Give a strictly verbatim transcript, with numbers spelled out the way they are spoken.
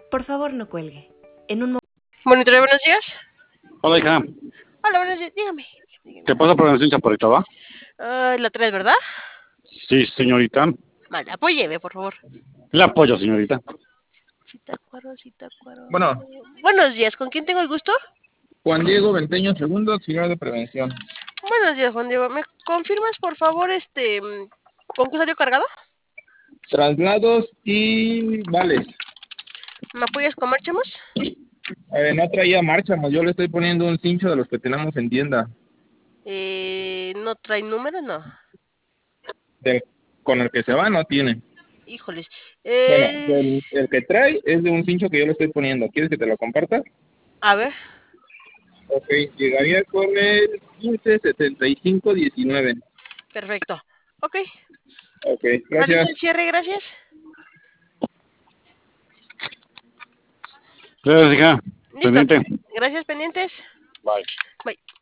Por favor, no cuelgue. En un momento. Monitoreo, buenos días. Hola, hija. Hola, buenos días. Dígame. dígame. ¿Te pasa prevención chaparrita, va? Uh, la tres, ¿verdad? Sí, señorita. Vale, apóyeme, por favor. Le apoyo, señorita. Citácuaro, Citácuaro. Bueno. Buenos días, ¿con quién tengo el gusto? Juan Diego Venteño, segundo auxiliar de prevención. Buenos días, Juan Diego. ¿Me confirmas, por favor, este, con qué salió cargado? Traslados y vales. ¿Me apoyas con Marchemos? Eh, no traía Márchamos, yo le estoy poniendo un cincho de los que tenemos en tienda. Eh, ¿no trae número? No. Del, con el que se va no tiene. Híjoles. Bueno, Eh... del, el que trae es de un cincho que yo le estoy poniendo. ¿Quieres que te lo comparta? A ver. Ok, llegaría con el quince setenta y cinco diecinueve. Perfecto. Ok. Ok, Realizo gracias. el cierre, gracias. Gracias, hija. Listo. Pendiente. Gracias, pendientes. Bye. Bye.